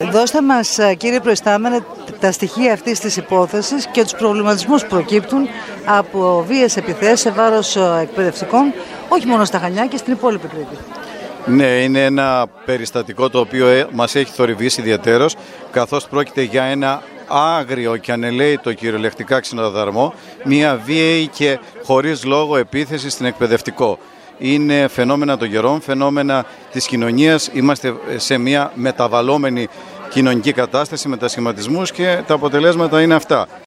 Δώστε μας, κύριε Προϊστάμενε, τα στοιχεία αυτής της υπόθεσης και τους προβληματισμούς που προκύπτουν από βίαιες επιθέσεις σε βάρος εκπαιδευτικών, όχι μόνο στα Χανιά και στην υπόλοιπη Κρήτη. Ναι, είναι ένα περιστατικό το οποίο μας έχει θορυβήσει ιδιαιτέρως, καθώς πρόκειται για ένα άγριο και ανελαίητο κυριολεκτικά ξενοδαρμό, μια βίαιη και χωρίς λόγο επίθεση στην εκπαιδευτικό. Είναι φαινόμενα των καιρών, φαινόμενα της κοινωνίας. Είμαστε σε μια μεταβαλλόμενη κοινωνική κατάσταση, μετασχηματισμούς και τα αποτελέσματα είναι αυτά.